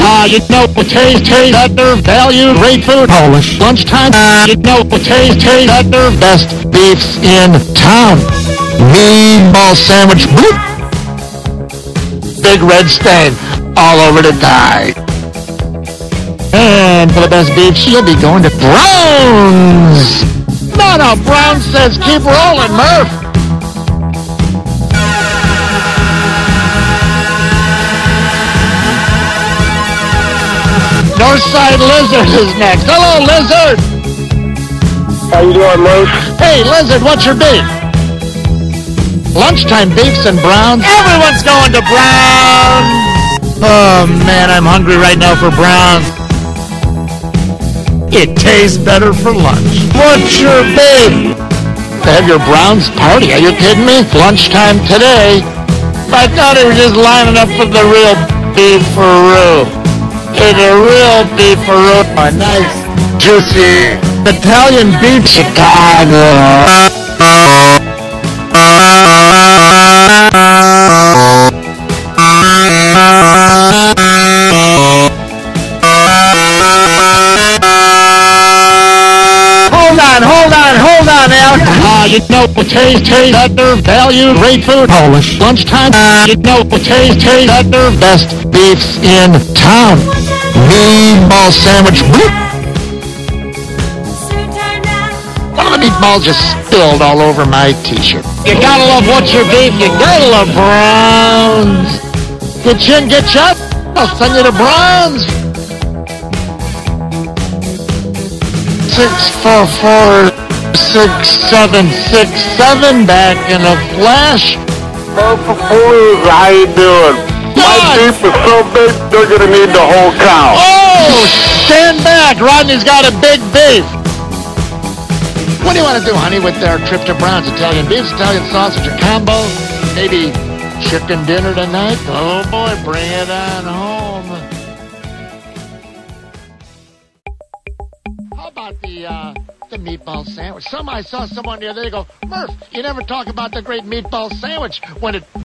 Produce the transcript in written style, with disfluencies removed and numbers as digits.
You know, taste, better, value, great food. Polish. Lunchtime, you know, taste, better, best beefs in town. Meatball sandwich, bloop. Big red stain all over the tie. And for the best beefs, you'll be going to Brown's. No, Brown says keep rolling, Murph. Northside Lizard is next. Hello, Lizard. How you doing, Murph? Hey, Lizard, what's your beef? Lunchtime beefs and Browns. Everyone's going to Browns. Oh, man, I'm hungry right now for Browns. It tastes better for lunch. What's your beef? To have your Browns party. Are you kidding me? Lunchtime today. I thought he was just lining up for the real beefaroo. It's a real beefaroo. A nice, juicy Italian beef Chicago. Hold on, Al. You know, taste, better, value, great food. Polish. Lunchtime, you know, taste, better, best beefs in town. Meatball sandwich, bloop. One of the meatballs just spilled all over my t-shirt. You gotta love What's Your Beef. You gotta love Browns. Get you in, get you up. I'll send you to Browns. 644-6767 back in a flash. Please, how you doing? My beef is so big, they're going to need the whole cow. Oh, stand back. Rodney's got a big beef. What do you want to do, honey, with our trip to Brown's? Italian beef, Italian sausage, a combo? Maybe chicken dinner tonight? Oh, boy, bring it on home. How about the meatball sandwich? I saw someone the other day go, Murph, you never talk about the great meatball sandwich when it